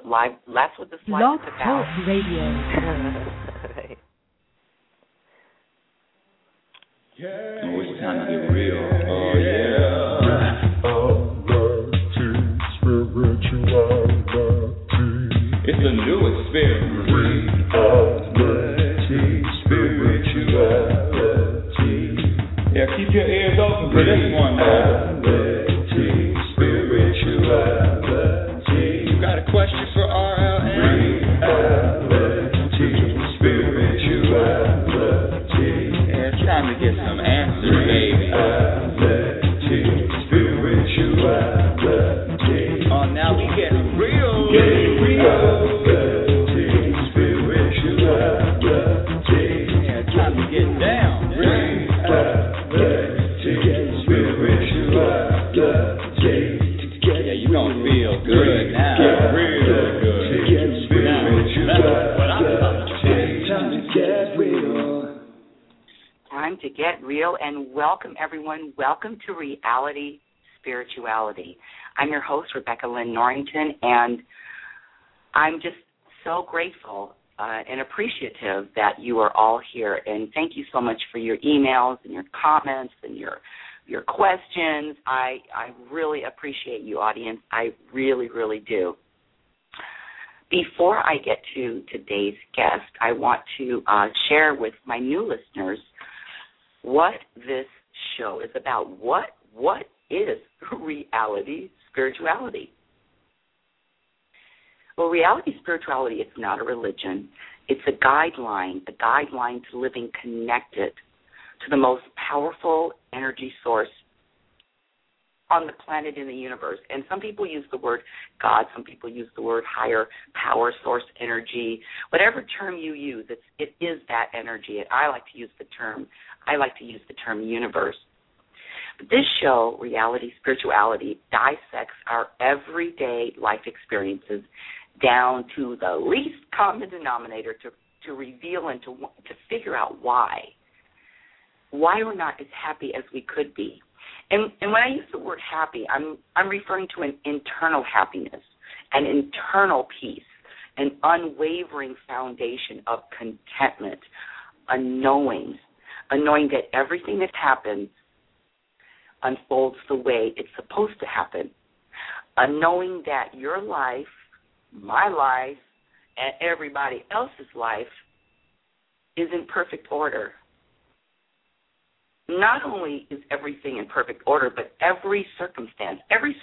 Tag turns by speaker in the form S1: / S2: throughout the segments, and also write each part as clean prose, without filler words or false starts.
S1: That's what this life
S2: Blog
S1: is about.
S2: Talk Radio.
S3: Oh, it's time to get real. Oh, yeah. It's a new experience. Yeah, keep your ears open for this one. You got a question for RLN? Yeah, it's time to get some answers, baby. Oh, now we get real. Yeah, it's time to get down. Yeah, you gonna feel good now. Real good. Now, that's what I'm talking about. Time to get real.
S1: Time to get real, and welcome, everyone. Welcome to Reality Spirituality. I'm your host, Rebecca Lynn Norrington, and I'm just so grateful and appreciative that you are all here. And thank you so much for your emails and your comments and your questions. I really appreciate you, audience. I really, really do. Before I get to today's guest, I want to share with my new listeners what this show is about. What is reality spirituality? Well, reality spirituality, it's not a religion. It's a guideline to living connected to the most powerful energy source on the planet in the universe. And some people use the word God, some people use the word higher power source energy. Whatever term you use, it is that energy. I like to use the term universe. But this show, Reality Spirituality, dissects our everyday life experiences down to the least common denominator to reveal and to figure out why we're not as happy as we could be. And when I use the word happy, I'm referring to an internal happiness, an internal peace, an unwavering foundation of contentment, a knowing that everything that happens unfolds the way it's supposed to happen, a knowing that your life, my life, and everybody else's life is in perfect order. Not only is everything in perfect order, but every circumstance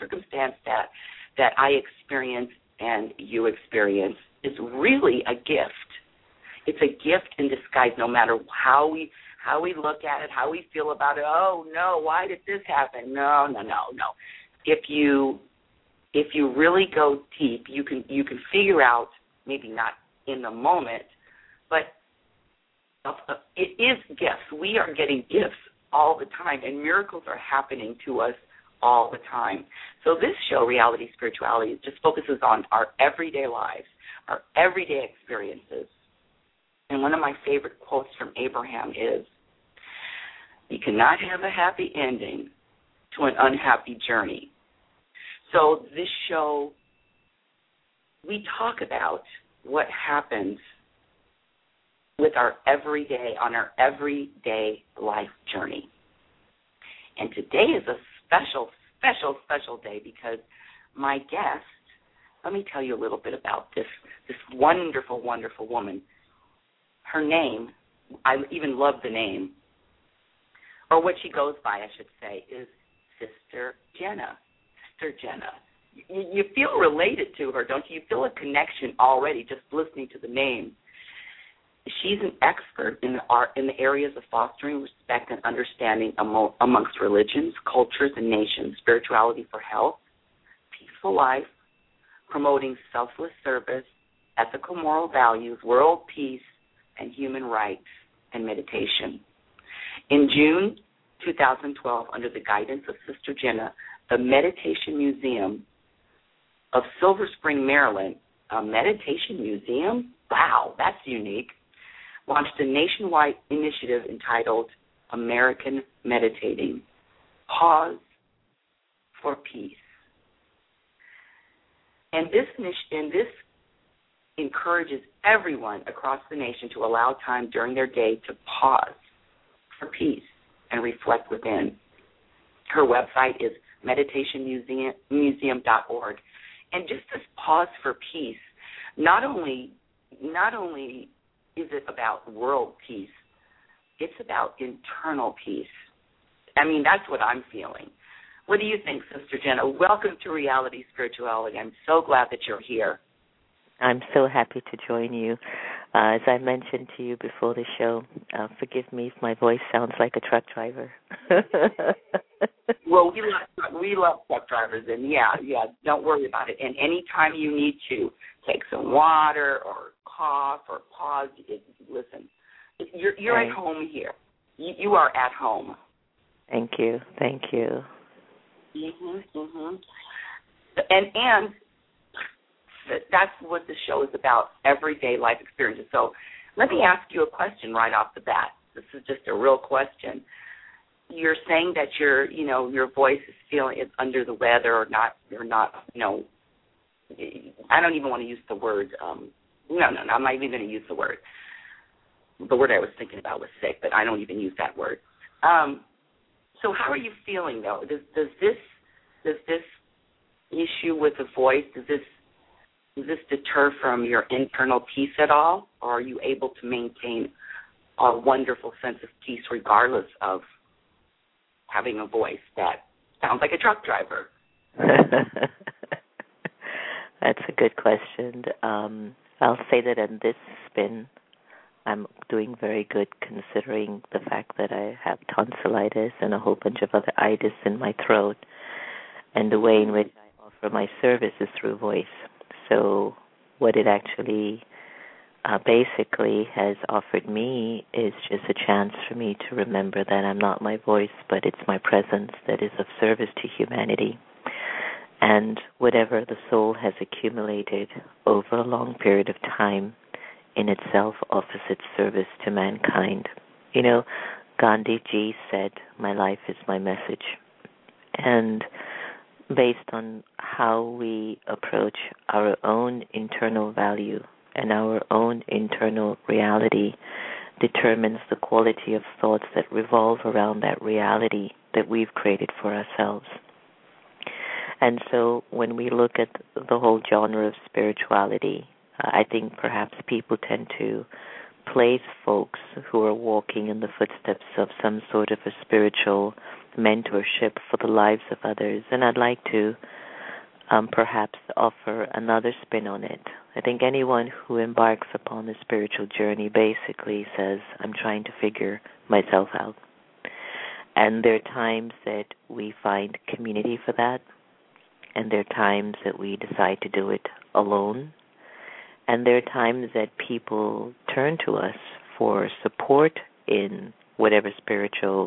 S1: that I experience and you experience is really a gift. It's a gift in disguise, no matter how we look at it, how we feel about it. Oh, no, why did this happen? No. If you really go deep, you can figure out, maybe not in the moment, but it is gifts. We are getting gifts all the time, and miracles are happening to us all the time. So this show, Reality Spirituality, just focuses on our everyday lives, our everyday experiences. And one of my favorite quotes from Abraham is, "You cannot have a happy ending to an unhappy journey." So this show, we talk about what happens with our on our everyday life journey. And today is a special day because my guest, let me tell you a little bit about this wonderful, wonderful woman. Her name, I even love the name, or what she goes by, I should say, is Sister Jenna. Sister Jenna. You feel related to her, don't you? You feel a connection already just listening to the name. She's an expert in the areas of fostering respect and understanding amongst religions, cultures, and nations, spirituality for health, peaceful life, promoting selfless service, ethical moral values, world peace, and human rights, and meditation. In June 2012, under the guidance of Sister Jenna, the Meditation Museum of Silver Spring, Maryland, a meditation museum? Wow, that's unique. Launched a nationwide initiative entitled American Meditating. Pause for Peace. And this encourages everyone across the nation to allow time during their day to pause for peace and reflect within. Her website is meditationmuseum.org. And just this pause for peace, not only is it about world peace, it's about internal peace. I mean, that's what I'm feeling. What do you think, Sister Jenna? Welcome to Reality Spirituality. I'm so glad that you're here.
S2: I'm so happy to join you. As I mentioned to you before the show, forgive me if my voice sounds like a truck driver.
S1: Well, we love truck drivers, and yeah, don't worry about it. And anytime you need to take some water or cough or pause, listen, you're at home here. You are at home.
S2: Thank you.
S1: And that's what the show is about, everyday life experiences. So let me ask you a question right off the bat. This is just a real question. You're saying that your voice is feeling it's under the weather or not. You're not. I don't even want to use the word. No, I'm not even going to use the word. The word I was thinking about was sick, but I don't even use that word. So how are you feeling though? Does this issue with the voice, does this deter from your internal peace at all, or are you able to maintain a wonderful sense of peace regardless of having a voice that sounds like a truck driver?
S2: That's a good question. I'll say that in this spin, I'm doing very good considering the fact that I have tonsillitis and a whole bunch of other itis in my throat, and the way in which I offer my service is through voice. So what it actually basically has offered me is just a chance for me to remember that I'm not my voice, but it's my presence that is of service to humanity. And whatever the soul has accumulated over a long period of time in itself offers its service to mankind. Gandhi Ji said, "My life is my message." And based on how we approach our own internal value and our own internal reality determines the quality of thoughts that revolve around that reality that we've created for ourselves. And so when we look at the whole genre of spirituality, I think perhaps people tend to place folks who are walking in the footsteps of some sort of a spiritual mentorship for the lives of others. And I'd like to perhaps offer another spin on it. I think anyone who embarks upon a spiritual journey basically says, I'm trying to figure myself out. And there are times that we find community for that, and there are times that we decide to do it alone. And there are times that people turn to us for support in whatever spiritual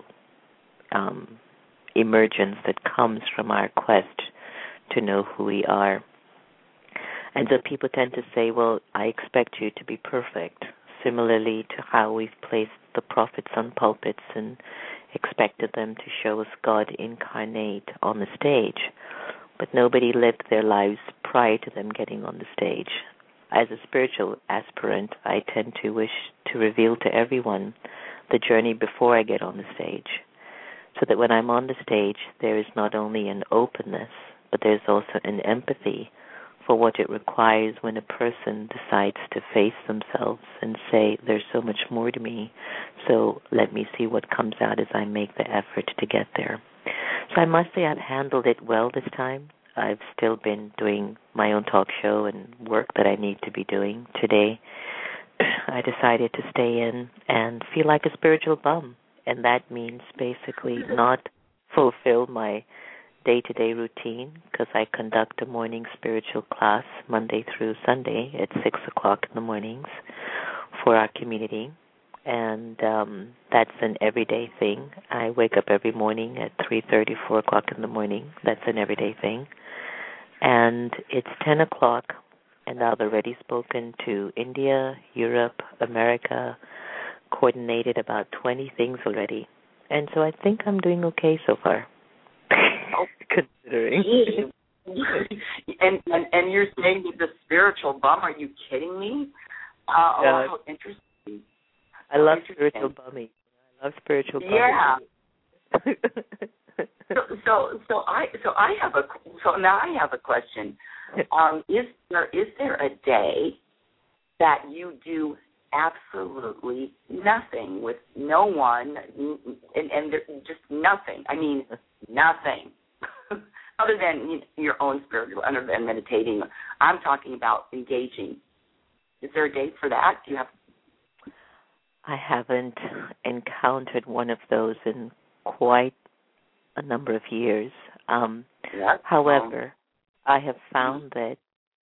S2: emergence that comes from our quest to know who we are. And so people tend to say, well, I expect you to be perfect, similarly to how we've placed the prophets on pulpits and expected them to show us God incarnate on the stage. But nobody lived their lives prior to them getting on the stage. As a spiritual aspirant, I tend to wish to reveal to everyone the journey before I get on the stage, so that when I'm on the stage, there is not only an openness, but there's also an empathy for what it requires when a person decides to face themselves and say, there's so much more to me, so let me see what comes out as I make the effort to get there. So I must say I've handled it well this time. I've still been doing my own talk show and work that I need to be doing. Today, I decided to stay in and feel like a spiritual bum. And that means basically not fulfill my day-to-day routine, because I conduct a morning spiritual class Monday through Sunday at 6 o'clock in the mornings for our community. And that's an everyday thing. I wake up every morning at 3:30, 4 o'clock in the morning. That's an everyday thing. And it's 10 o'clock, and I've already spoken to India, Europe, America, coordinated about 20 things already. And so I think I'm doing okay so far, considering.
S1: and you're saying that the spiritual bum? Are you kidding me? How interesting!
S2: I love spiritual bumming. I love spiritual bumming.
S1: Yeah. So now I have a question. Is there a day that you do absolutely nothing with no one and just nothing? I mean, nothing. Other than your own spiritual, other than meditating. I'm talking about engaging. Is there a date for that? Do you have?
S2: I haven't encountered one of those in quite a number of years. However, I have found that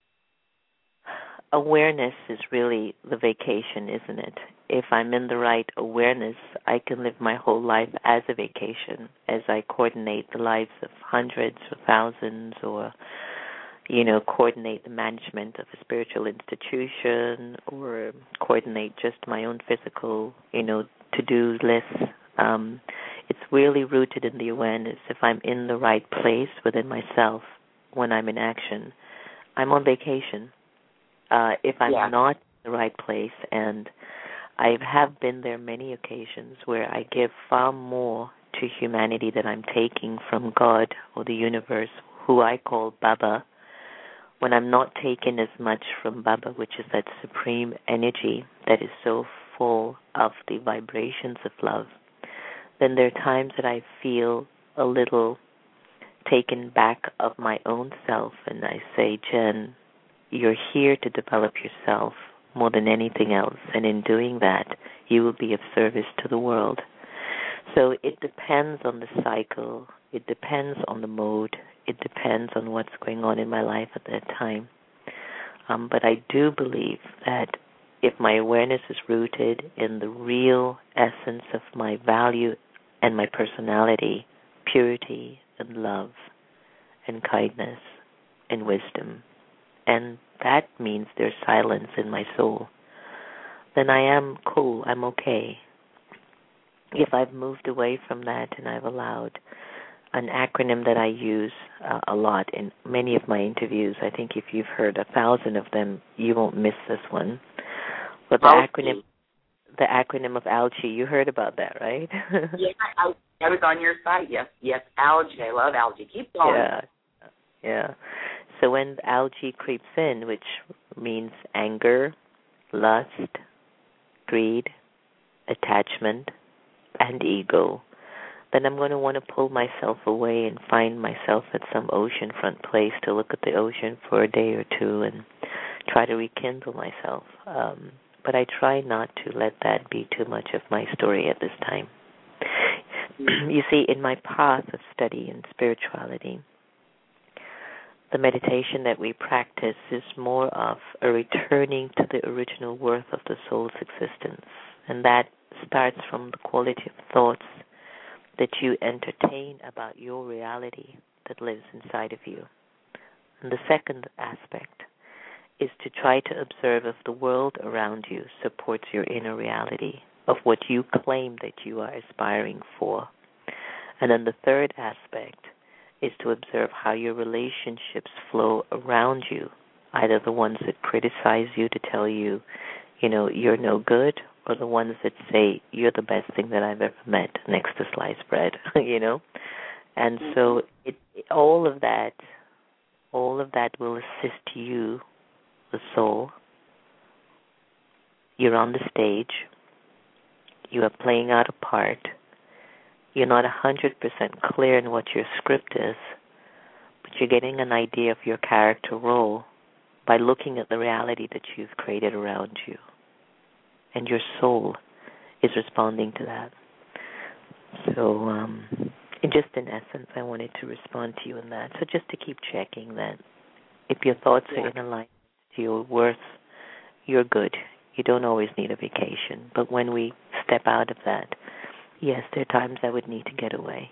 S2: awareness is really the vacation, isn't it? If I'm in the right awareness, I can live my whole life as a vacation, as I coordinate the lives of hundreds or thousands, or, coordinate the management of a spiritual institution, or coordinate just my own physical, to-do lists. It's really rooted in the awareness. If I'm in the right place within myself when I'm in action, I'm on vacation. If I'm not in the right place, and I have been there many occasions where I give far more to humanity than I'm taking from God or the universe, who I call Baba, when I'm not taking as much from Baba, which is that supreme energy that is so full of the vibrations of love, then there are times that I feel a little taken back of my own self, and I say, Jen, you're here to develop yourself more than anything else, and in doing that, you will be of service to the world. So it depends on the cycle, it depends on the mode, it depends on what's going on in my life at that time. But I do believe that if my awareness is rooted in the real essence of my value and my personality, purity and love and kindness and wisdom, and that means there's silence in my soul, then I am cool, I'm okay. If I've moved away from that and I've allowed an acronym that I use a lot in many of my interviews, I think if you've heard 1,000 of them, you won't miss this one. But the acronym of ALGIE, you heard about that, right?
S1: Yeah, I was on your site. Yes, ALGIE. I love ALGIE. Keep going.
S2: Yeah. So when ALGIE creeps in, which means anger, lust, greed, attachment, and ego, then I'm going to want to pull myself away and find myself at some oceanfront place to look at the ocean for a day or two and try to rekindle myself. But I try not to let that be too much of my story at this time. You see, in my path of study in spirituality, the meditation that we practice is more of a returning to the original worth of the soul's existence. And that starts from the quality of thoughts that you entertain about your reality that lives inside of you. And the second aspect is to try to observe if the world around you supports your inner reality of what you claim that you are aspiring for. And then the third aspect is to observe how your relationships flow around you, either the ones that criticize you to tell you, you're no good, or the ones that say you're the best thing that I've ever met next to sliced bread, And so all of that will assist you, the soul. You're on the stage. You are playing out a part. You're not 100% clear in what your script is, but you're getting an idea of your character role by looking at the reality that you've created around you. And your soul is responding to that. So, in essence, I wanted to respond to you in that. So just to keep checking that if your thoughts are in alignment to your worth, you're good. You don't always need a vacation. But when we step out of that, yes, there are times I would need to get away.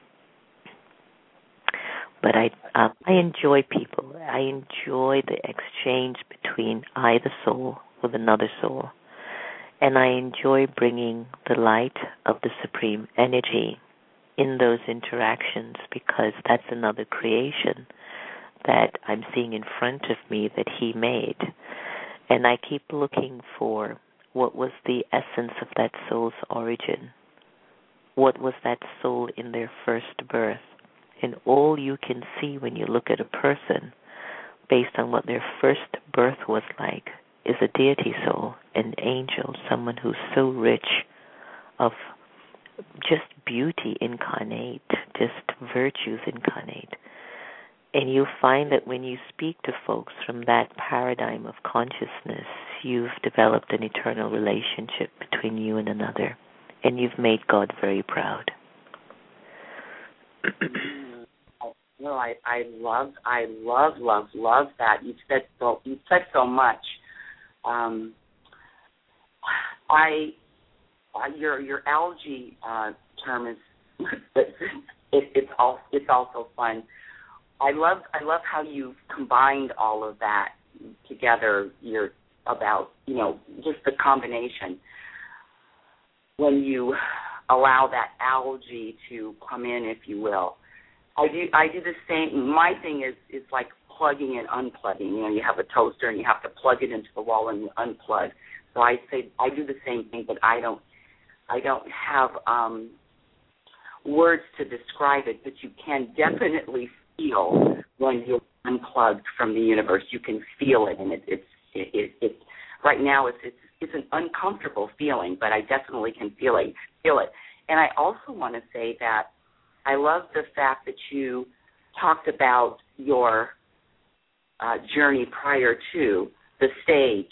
S2: But I enjoy people. I enjoy the exchange between I, the soul, with another soul. And I enjoy bringing the light of the supreme energy in those interactions, because that's another creation that I'm seeing in front of me that he made. And I keep looking for what was the essence of that soul's origin. What was that soul in their first birth? And all you can see when you look at a person based on what their first birth was like is a deity soul, an angel, someone who's so rich of just beauty incarnate, just virtues incarnate. And you find that when you speak to folks from that paradigm of consciousness, you've developed an eternal relationship between you and another, and you've made God very proud.
S1: Well, I love that. You've said so much. Your algae term is it's also fun. I love how you've combined all of that together. You're about just the combination when you allow that algae to come in, if you will. I do the same. My thing is like plugging and unplugging. You have a toaster and you have to plug it into the wall and you unplug. So I say I do the same thing, but I don't have words to describe it, but you can definitely feel when you're unplugged from the universe. You can feel it, and it's right now it's an uncomfortable feeling, but I definitely can feel it. And I also want to say that I love the fact that you talked about your journey prior to the stage.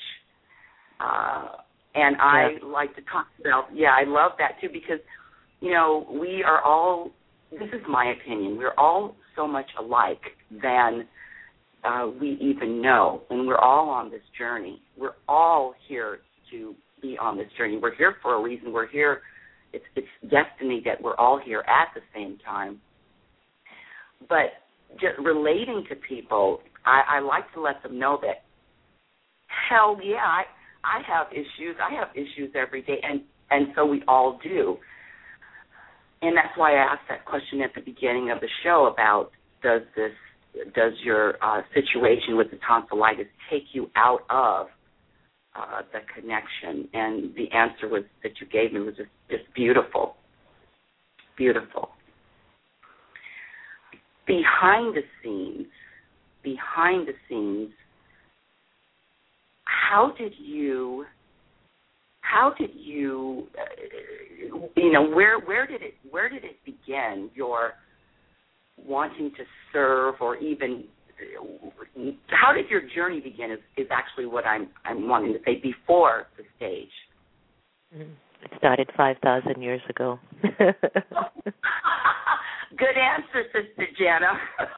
S1: And I like to talk about, I love that too, because, we are all, this is my opinion, we're all so much alike than we even know. And we're all on this journey. We're all here to be on this journey. We're here for a reason. We're here. It's destiny that we're all here at the same time. But just relating to people, I like to let them know that, hell yeah, I have issues. I have issues every day, and so we all do. And that's why I asked that question at the beginning of the show about does your situation with the tonsillitis take you out of the connection? And the answer that you gave me was just beautiful. Beautiful. Behind the scenes, how did you where did it begin, your wanting to serve, or even how did your journey begin is actually what I'm wanting to say before the stage.
S2: It started 5,000 years ago.
S1: Good answer, Sister Jana.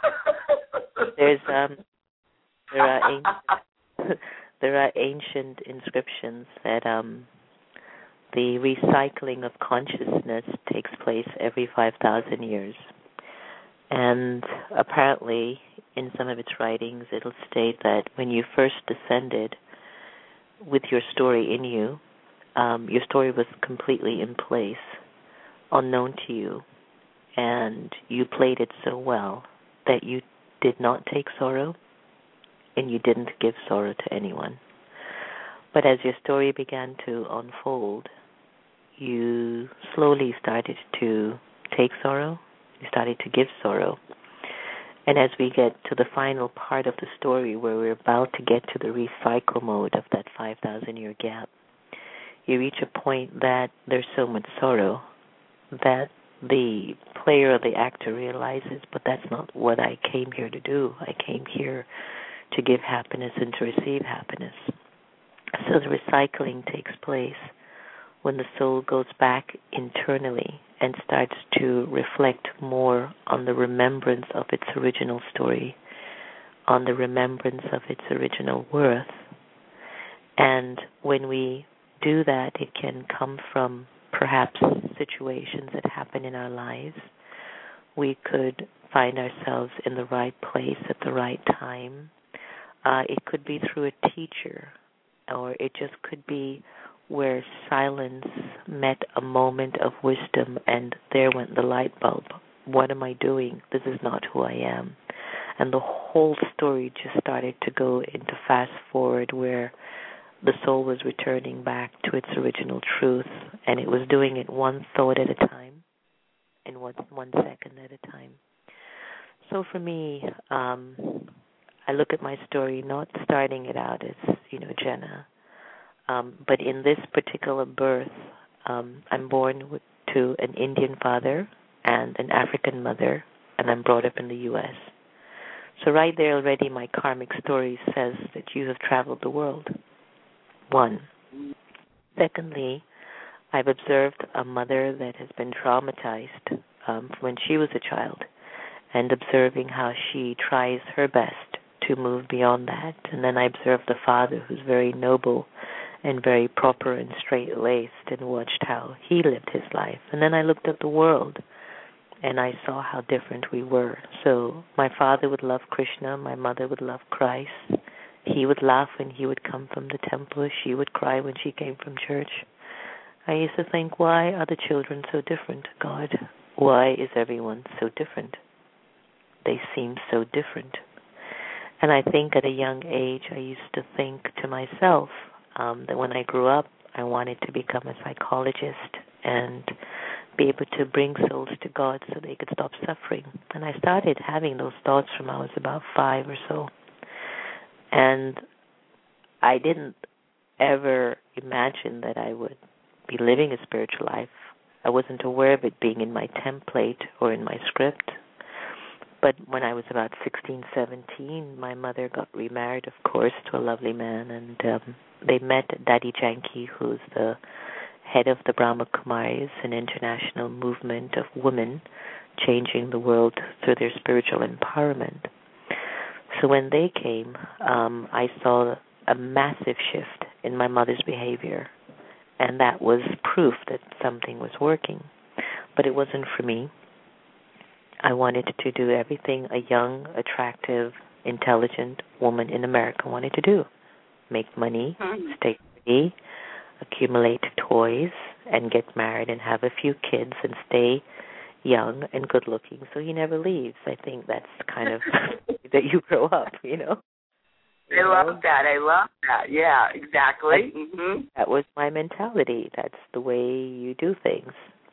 S2: There are ancient inscriptions that the recycling of consciousness takes place every 5,000 years. And apparently, in some of its writings, it'll state that when you first descended with your story in you, your story was completely in place, unknown to you, and you played it so well that you did not take sorrow and you didn't give sorrow to anyone. But as your story began to unfold, you slowly started to take sorrow, you started to give sorrow. And as we get to the final part of the story where we're about to get to the recycle mode of that 5,000-year gap, you reach a point that there's so much sorrow that the player or the actor realizes, but that's not what I came here to do. I came here to give happiness and to receive happiness. So the recycling takes place when the soul goes back internally and starts to reflect more on the remembrance of its original story, on the remembrance of its original worth. And when we do that, it can come from perhaps situations that happen in our lives. We could find ourselves in the right place at the right time. It could be through a teacher, or it just could be where silence met a moment of wisdom, and there went the light bulb. What am I doing? This is not who I am. And the whole story just started to go into fast forward where the soul was returning back to its original truth, and it was doing it one thought at a time and 1 second at a time. So for me, I look at my story not starting it out as, Jenna, but in this particular birth, I'm born to an Indian father and an African mother, and I'm brought up in the U.S. So right there already my karmic story says that you have traveled the world. One. Secondly, I've observed a mother that has been traumatized when she was a child, and observing how she tries her best to move beyond that. And then I observed the father who's very noble and very proper and straight-laced, and watched how he lived his life. And then I looked at the world, and I saw how different we were. So my father would love Krishna, my mother would love Christ. He would laugh when he would come from the temple. She would cry when she came from church. I used to think, why are the children so different, God? Why is everyone so different? They seem so different. And I think at a young age, I used to think to myself that when I grew up, I wanted to become a psychologist and be able to bring souls to God so they could stop suffering. And I started having those thoughts from I was about 5 or so. And I didn't ever imagine that I would be living a spiritual life. I wasn't aware of it being in my template or in my script. But when I was about 16, 17, my mother got remarried, of course, to a lovely man, and they met Daddy Janki, who's the head of the Brahma Kumaris, an international movement of women changing the world through their spiritual empowerment. So when they came, I saw a massive shift in my mother's behavior, and that was proof that something was working. But it wasn't for me. I wanted to do everything a young, attractive, intelligent woman in America wanted to do. Make money, stay pretty, accumulate toys, and get married and have a few kids and stay young and good looking so he never leaves. I think that's kind of that you grow up,
S1: I love that. Yeah, exactly.
S2: That was my mentality. That's the way you do things.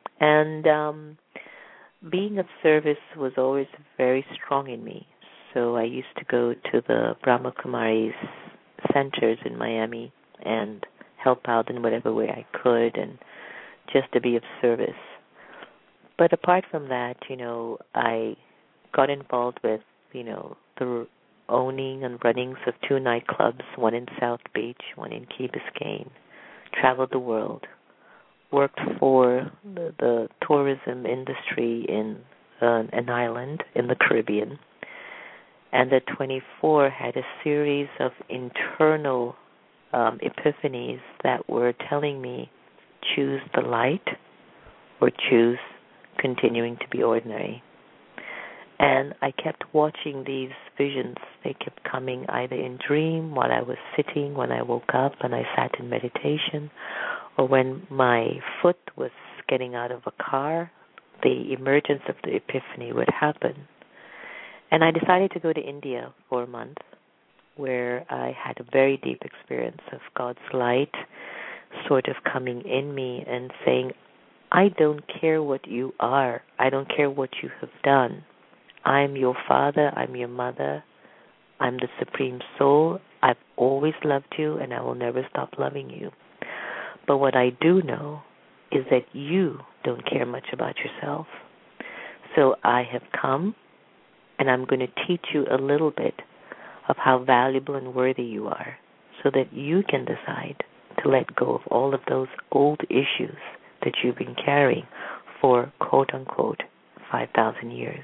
S2: And being of service was always very strong in me. So I used to go to the Brahma Kumaris centers in Miami and help out in whatever way I could and just to be of service. But apart from that, I got involved with, the owning and runnings of 2 nightclubs, one in South Beach, one in Key Biscayne, traveled the world, worked for the tourism industry in an island in the Caribbean, and at 24 had a series of internal epiphanies that were telling me, choose the light or choose continuing to be ordinary. And I kept watching these visions. They kept coming either in dream, while I was sitting, when I woke up and I sat in meditation, or when my foot was getting out of a car, the emergence of the epiphany would happen. And I decided to go to India for a month, where I had a very deep experience of God's light sort of coming in me and saying, I don't care what you are. I don't care what you have done. I'm your father. I'm your mother. I'm the Supreme Soul. I've always loved you, and I will never stop loving you. But what I do know is that you don't care much about yourself. So I have come, and I'm going to teach you a little bit of how valuable and worthy you are so that you can decide to let go of all of those old issues that you've been carrying for, quote-unquote, 5,000 years.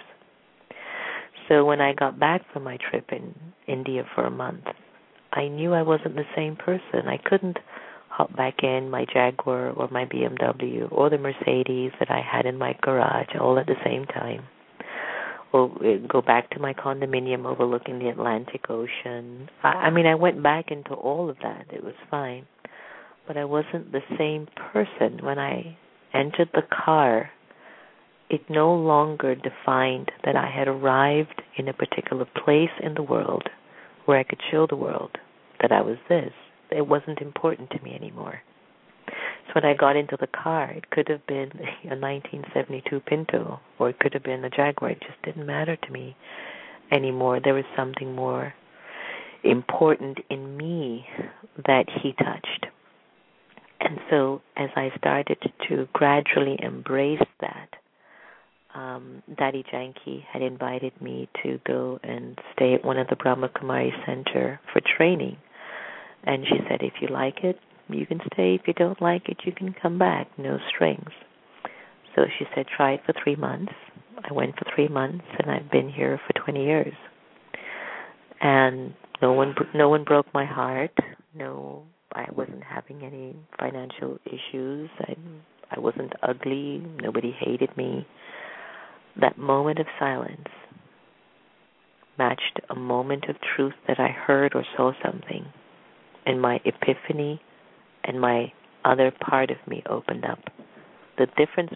S2: So when I got back from my trip in India for a month, I knew I wasn't the same person. I couldn't hop back in my Jaguar or my BMW or the Mercedes that I had in my garage all at the same time, or go back to my condominium overlooking the Atlantic Ocean. I mean, I went back into all of that. It was fine. But I wasn't the same person. When I entered the car it no longer defined that I had arrived in a particular place in the world where I could show the world that I was this. It wasn't important to me anymore. So when I got into the car, it could have been a 1972 Pinto, or it could have been a Jaguar. It just didn't matter to me anymore. There was something more important in me that he touched. And so as I started to gradually embrace that, Daddy Janki had invited me to go and stay at one of the Brahma Kumari Center for training. And she said, if you like it, you can stay. If you don't like it, you can come back. No strings. So she said, try it for 3 months. I went for 3 months, and I've been here for 20 years. And no one broke my heart. No, I wasn't having any financial issues. I wasn't ugly. Nobody hated me. That moment of silence matched a moment of truth that I heard or saw something, and my epiphany and my other part of me opened up. The difference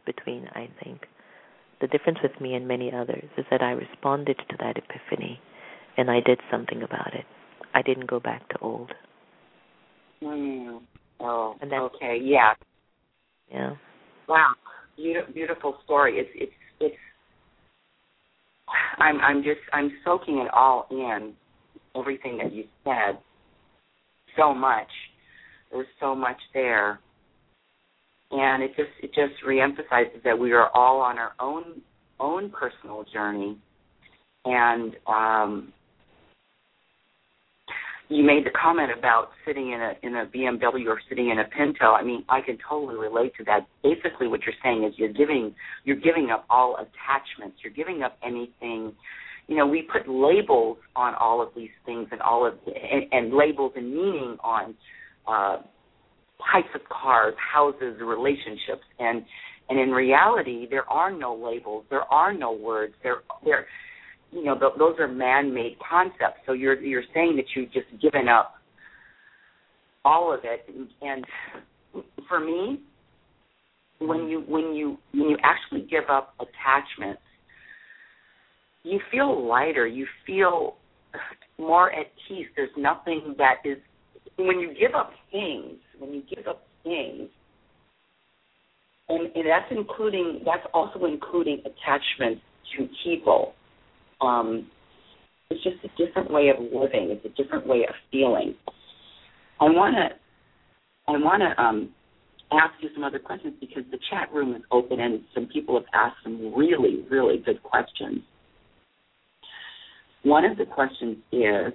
S2: with me and many others is that I responded to that epiphany, and I did something about it. I didn't go back to old.
S1: Oh, okay, yeah.
S2: Yeah.
S1: Wow, beautiful story. It's. I'm soaking it all in, everything that you said. So much. There was so much there, and it just reemphasizes that we are all on our own personal journey. And you made the comment about sitting in a BMW or sitting in a Pinto. I mean, I can totally relate to that. Basically, what you're saying is you're giving up all attachments. You're giving up anything. You know, we put labels on all of these things and labels and meaning on types of cars, houses, relationships, and in reality, there are no labels. There are no words. Those are man-made concepts. So you're saying that you've just given up all of it. And for me, when you actually give up attachments, you feel lighter. You feel more at peace. There's nothing that is. When you give up things, and that's also including attachment to people. It's just a different way of living. It's a different way of feeling. I want to ask you some other questions because the chat room is open and some people have asked some really, really good questions. One of the questions is,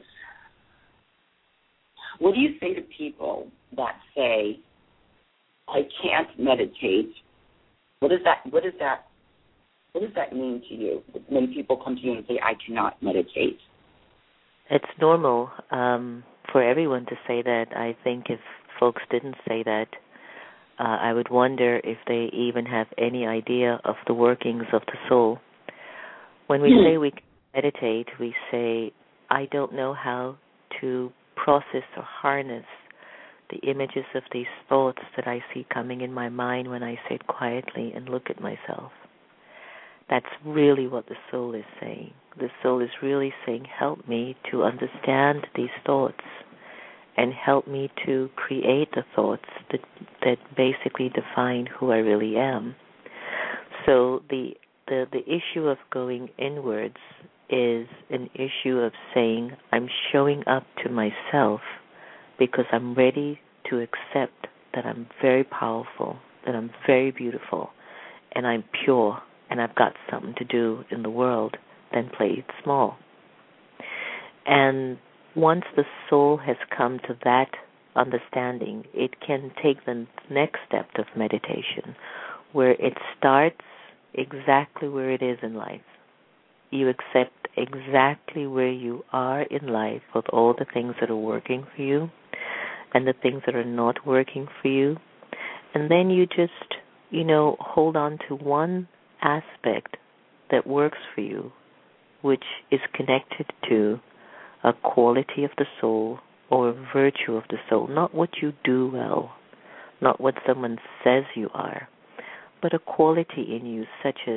S1: what do you say to people that say, I can't meditate? What does that mean to you when people come to you and say, I cannot meditate?
S2: It's normal for everyone to say that. I think if folks didn't say that, I would wonder if they even have any idea of the workings of the soul. When we say we can meditate, we say, I don't know how to process or harness the images of these thoughts that I see coming in my mind when I sit quietly and look at myself. That's really what the soul is saying. The soul is really saying, help me to understand these thoughts and help me to create the thoughts that basically define who I really am. So the issue of going inwards is an issue of saying, I'm showing up to myself because I'm ready to accept that I'm very powerful, that I'm very beautiful, and I'm pure, and I've got something to do in the world, then play it small. And once the soul has come to that understanding, it can take the next step of meditation, where it starts exactly where it is in life. You accept exactly where you are in life with all the things that are working for you and the things that are not working for you. And then you just, hold on to one aspect that works for you, which is connected to a quality of the soul or a virtue of the soul, not what you do well, not what someone says you are, but a quality in you such as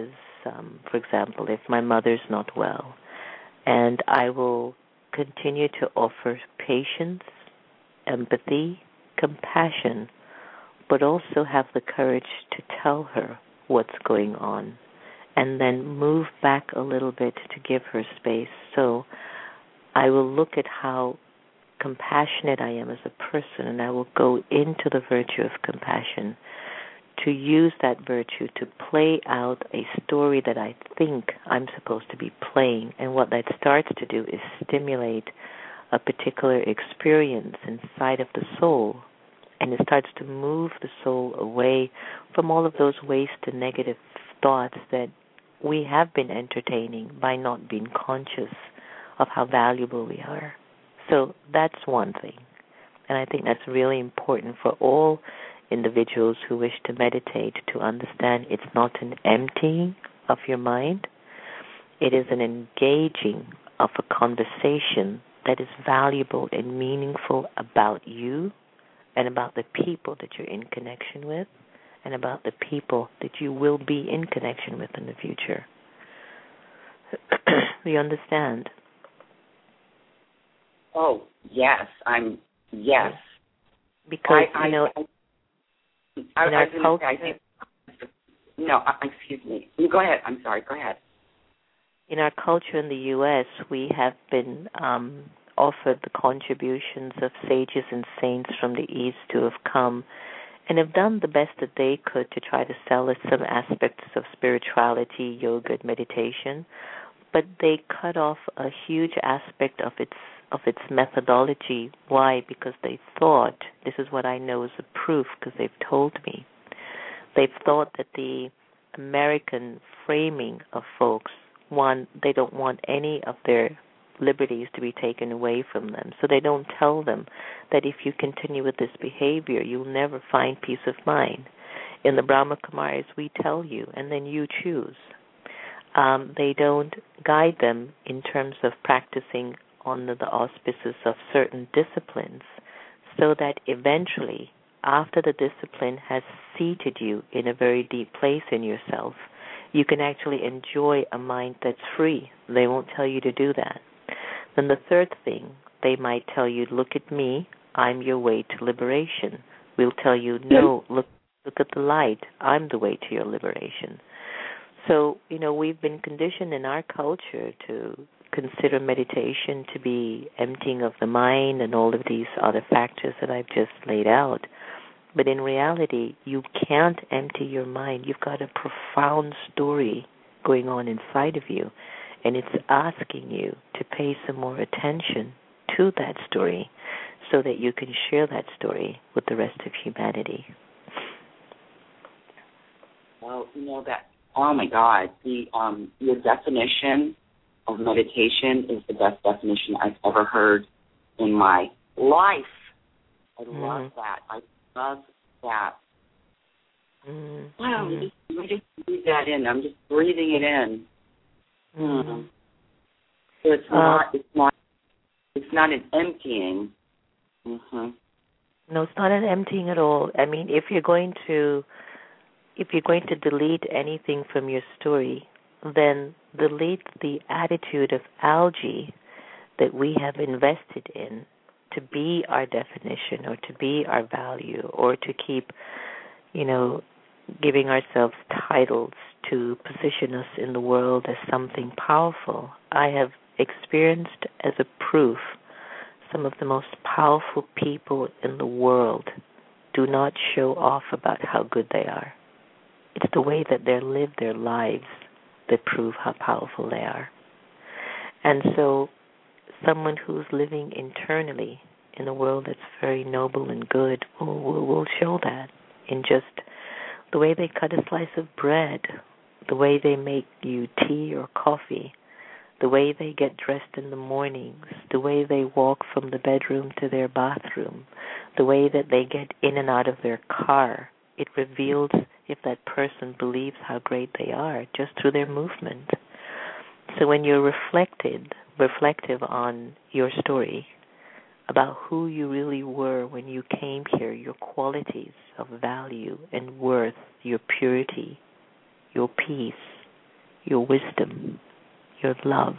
S2: for example, if my mother's not well, and I will continue to offer patience, empathy, compassion, but also have the courage to tell her what's going on, and then move back a little bit to give her space. So I will look at how compassionate I am as a person, and I will go into the virtue of compassion to use that virtue to play out a story that I think I'm supposed to be playing. And what that starts to do is stimulate a particular experience inside of the soul, and it starts to move the soul away from all of those waste and negative thoughts that we have been entertaining by not being conscious of how valuable we are. So that's one thing. And I think that's really important for all individuals who wish to meditate to understand it's not an emptying of your mind. It is an engaging of a conversation that is valuable and meaningful about you and about the people that you're in connection with and about the people that you will be in connection with in the future. Do you understand?
S1: Oh, yes. Yes.
S2: Because,
S1: excuse me. You go ahead. I'm sorry. Go ahead.
S2: In our culture in the U.S., we have been offered the contributions of sages and saints from the East who have come and have done the best that they could to try to sell us some aspects of spirituality, yoga, and meditation, but they cut off a huge aspect of its methodology. Why? Because they thought, this is what I know is a proof because they've told me, they've thought that the American framing of folks, one, they don't want any of their liberties to be taken away from them. So they don't tell them that if you continue with this behavior, you'll never find peace of mind. In the Brahma Kumaris, we tell you, and then you choose. They don't guide them in terms of practicing under the auspices of certain disciplines, so that eventually, after the discipline has seated you in a very deep place in yourself, you can actually enjoy a mind that's free. They won't tell you to do that. Then the third thing, they might tell you, look at me, I'm your way to liberation. We'll tell you, no, look at the light, I'm the way to your liberation. So, we've been conditioned in our culture to consider meditation to be emptying of the mind and all of these other factors that I've just laid out. But in reality, you can't empty your mind. You've got a profound story going on inside of you, and it's asking you to pay some more attention to that story so that you can share that story with the rest of humanity.
S1: Well, oh my God, your definition of meditation is the best definition I've ever heard in my life. I love that. I love that. Wow, let me just breathe that in. I'm just breathing it in. So it's not an emptying.
S2: No, it's not an emptying at all. I mean, if you're going to delete anything from your story, then delete the attitude of algae that we have invested in to be our definition or to be our value or to keep, giving ourselves titles to position us in the world as something powerful. I have experienced as a proof some of the most powerful people in the world do not show off about how good they are. It's the way that they live their lives that prove how powerful they are. And so someone who's living internally in a world that's very noble and good will show that in just the way they cut a slice of bread, the way they make you tea or coffee, the way they get dressed in the mornings, the way they walk from the bedroom to their bathroom, the way that they get in and out of their car. It reveals if that person believes how great they are just through their movement. So when you're reflective on your story, about who you really were when you came here, your qualities of value and worth, your purity, your peace, your wisdom, your love,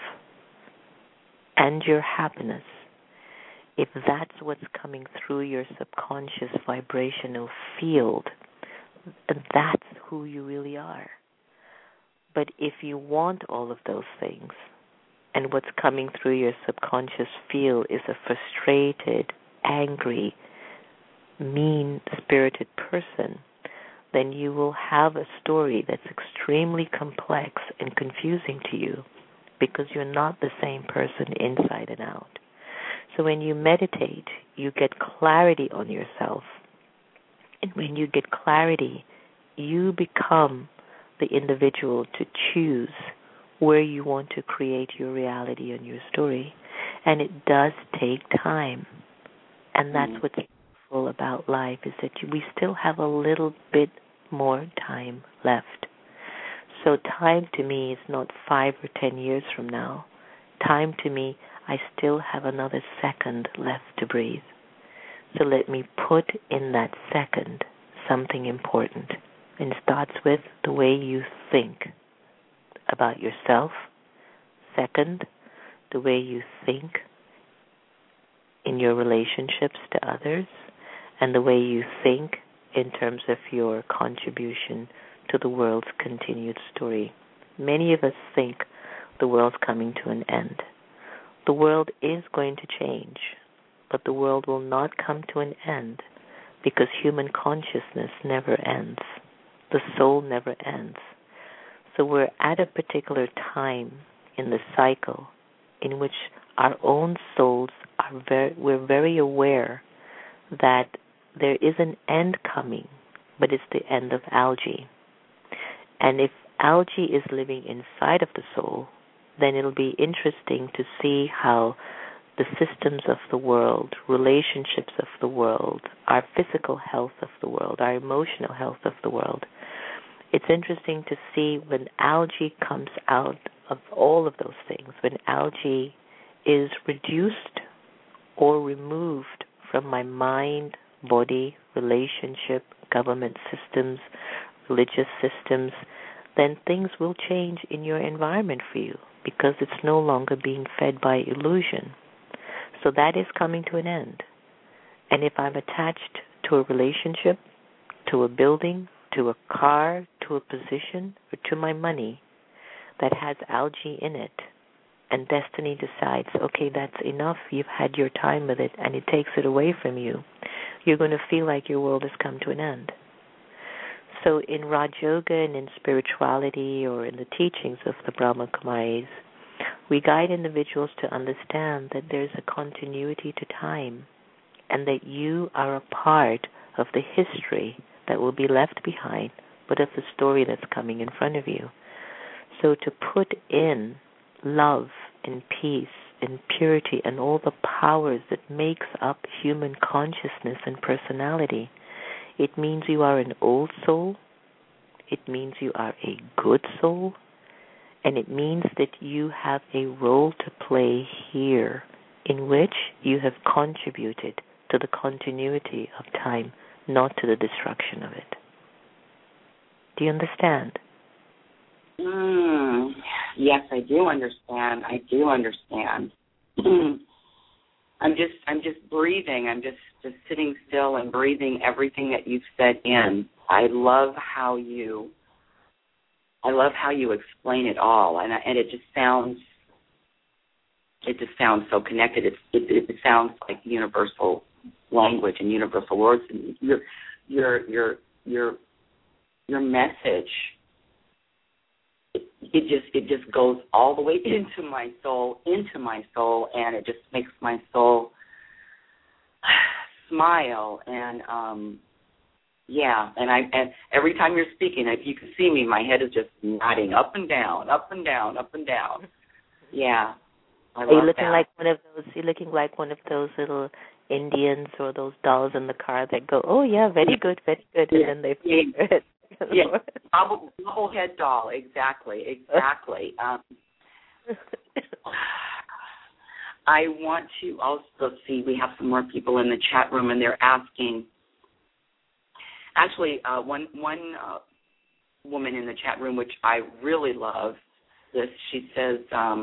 S2: and your happiness, if that's what's coming through your subconscious vibrational field, that's who you really are. But if you want all of those things, and what's coming through your subconscious field is a frustrated, angry, mean-spirited person, then you will have a story that's extremely complex and confusing to you because you're not the same person inside and out. So when you meditate, you get clarity on yourself. And when you get clarity, you become the individual to choose where you want to create your reality and your story. And it does take time. And that's what's beautiful about life, is that we still have a little bit more time left. So time to me is not 5 or 10 years from now. Time to me, I still have another second left to breathe. So let me put in that second something important. And it starts with the way you think about yourself. Second, the way you think in your relationships to others, and the way you think in terms of your contribution to the world's continued story. Many of us think the world's coming to an end. The world is going to change, but the world will not come to an end because human consciousness never ends. The soul never ends. So we're at a particular time in the cycle in which our own souls we're very aware that there is an end coming, but it's the end of algae. And if algae is living inside of the soul, then it'll be interesting to see how the systems of the world, relationships of the world, our physical health of the world, our emotional health of the world. It's interesting to see when algae comes out of all of those things, when algae is reduced or removed from my mind, body, relationship, government systems, religious systems, then things will change in your environment for you because it's no longer being fed by illusion. So that is coming to an end. And if I'm attached to a relationship, to a building, to a car, to a position, or to my money that has algae in it, and destiny decides, okay, that's enough, you've had your time with it, and it takes it away from you, you're going to feel like your world has come to an end. So in Raj Yoga and in spirituality or in the teachings of the Brahma Kumaris, we guide individuals to understand that there's a continuity to time and that you are a part of the history that will be left behind, but of the story that's coming in front of you. So to put in love and peace and purity and all the powers that makes up human consciousness and personality, it means you are an old soul, it means you are a good soul, and it means that you have a role to play here in which you have contributed to the continuity of time, not to the destruction of it. Do you understand?
S1: Yes, I do understand. I do understand. I'm just breathing. I'm just sitting still and breathing everything that you've said in. I love how you explain it all, and it just sounds so connected. It sounds like universal language and universal words. And your message, it just goes all the way into my soul, and it just makes my soul smile. And and every time you're speaking, if you can see me, my head is just nodding up and down, up and down, up and down. Yeah, I love that.
S2: You're looking like one of those little Indians or those dolls in the car that go, oh yeah, very good,
S1: yeah.
S2: and then they figure it.
S1: Yeah, bubble head doll, exactly. I want to also see, we have some more people in the chat room, and they're asking. Actually, one woman in the chat room, which I really love, this. She says,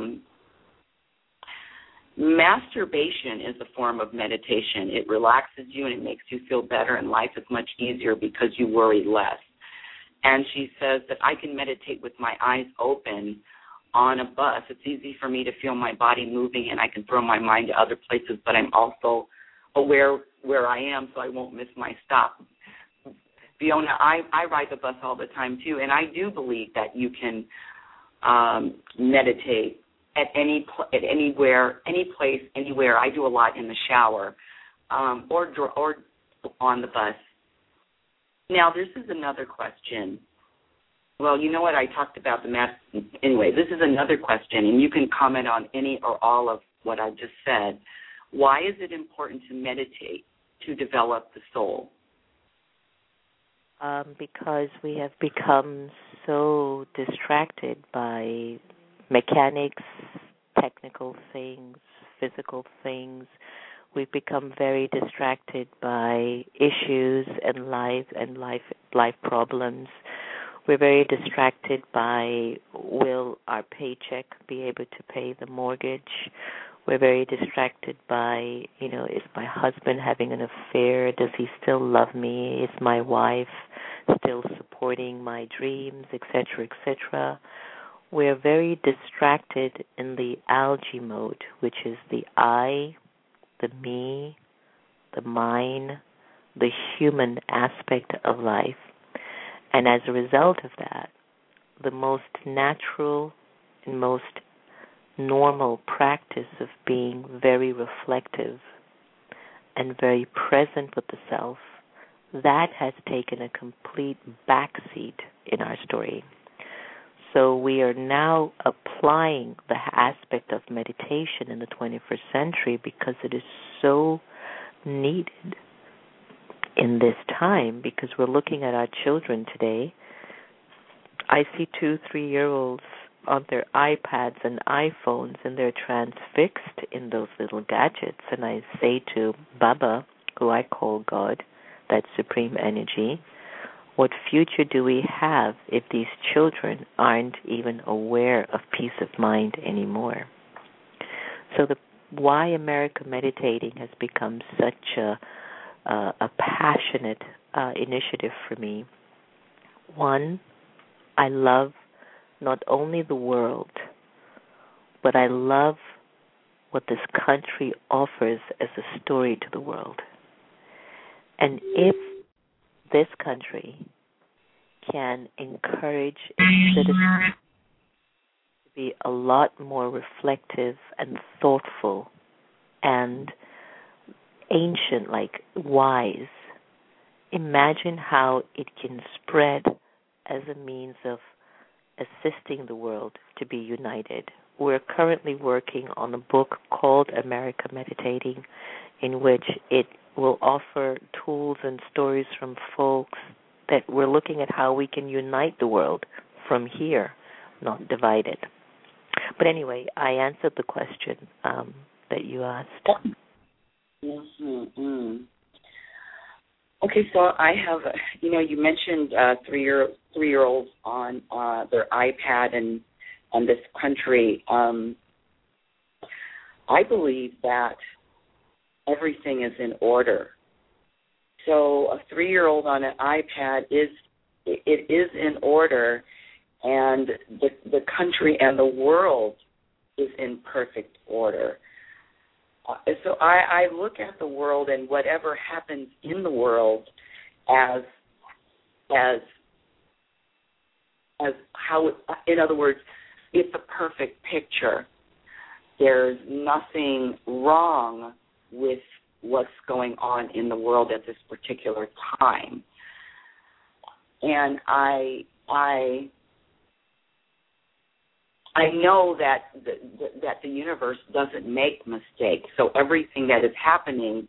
S1: masturbation is a form of meditation. It relaxes you and it makes you feel better, and life is much easier because you worry less. And she says that I can meditate with my eyes open on a bus. It's easy for me to feel my body moving, and I can throw my mind to other places, but I'm also aware where I am so I won't miss my stop. Fiona, I ride the bus all the time, too, and I do believe that you can meditate at any place, anywhere. I do a lot in the shower or on the bus. Now, this is another question. Well, you know what? I talked about the math. Anyway, this is another question, and you can comment on any or all of what I've just said. Why is it important to meditate to develop the soul?
S2: Because we have become so distracted by mechanics, technical things, physical things. We've become very distracted by issues and life problems. We're very distracted by, will our paycheck be able to pay the mortgage? We're very distracted by, is my husband having an affair? Does he still love me? Is my wife still supporting my dreams, etc., etc.? We're very distracted in the algae mode, which is the I, the me, the mine, the human aspect of life. And as a result of that, the most natural and most normal practice of being very reflective and very present with the self, that has taken a complete backseat in our story. So we are now applying the aspect of meditation in the 21st century because it is so needed in this time, because we're looking at our children today. I see 2-3-year-olds on their iPads and iPhones, and they're transfixed in those little gadgets. And I say to Baba, who I call God, that supreme energy, what future do we have if these children aren't even aware of peace of mind anymore? So why America Meditating has become such a passionate initiative for me. One, I love not only the world, but I love what this country offers as a story to the world. And if this country can encourage its citizens to be a lot more reflective and thoughtful and ancient, like wise, imagine how it can spread as a means of assisting the world to be united. We're currently working on a book called America Meditating, in which it will offer tools and stories from folks that we're looking at how we can unite the world from here, not divide it. But anyway, I answered the question that you asked.
S1: Mm-hmm. Okay, so I have, you mentioned 3-year-olds on their iPad and on this country. I believe that everything is in order. So a 3-year-old on an iPad is in order, and the country and the world is in perfect order. So I look at the world and whatever happens in the world as how, in other words, it's a perfect picture. There's nothing wrong with what's going on in the world at this particular time. And I know that the universe doesn't make mistakes. So everything that is happening,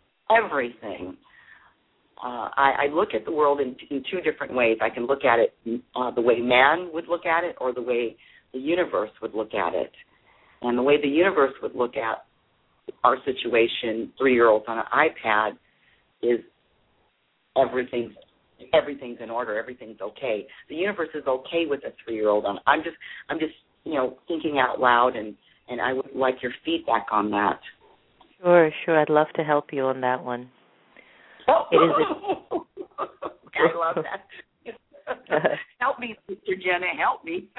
S1: I look at the world in 2 different ways. I can look at it the way man would look at it, or the way the universe would look at it. And the way the universe would look at our situation, 3-year-olds on an iPad, is everything's in order, everything's okay. The universe is okay with a 3-year-old on. I'm just thinking out loud, and I would like your feedback on that.
S2: Sure. I'd love to help you on that one.
S1: I love that. Help me, Sister Jenna, help me.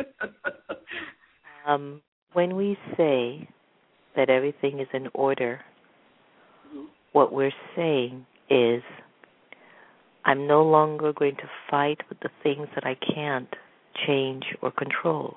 S2: When we say that everything is in order, what we're saying is, I'm no longer going to fight with the things that I can't change or control.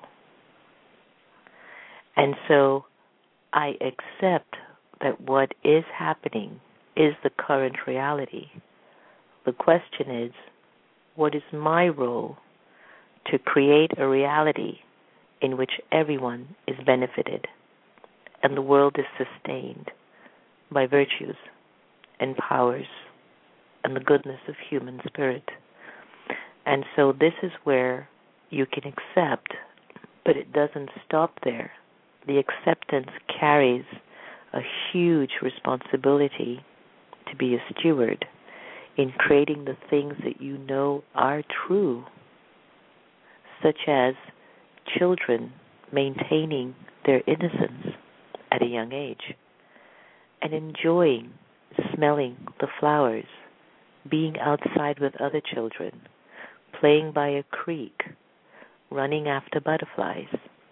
S2: And so I accept that what is happening is the current reality. The question is, what is my role to create a reality in which everyone is benefited and the world is sustained by virtues and powers and the goodness of human spirit? And so this is where you can accept, but it doesn't stop there. The acceptance carries a huge responsibility to be a steward in creating the things that you know are true, such as children maintaining their innocence at a young age and enjoying smelling the flowers, being outside with other children, playing by a creek, running after butterflies.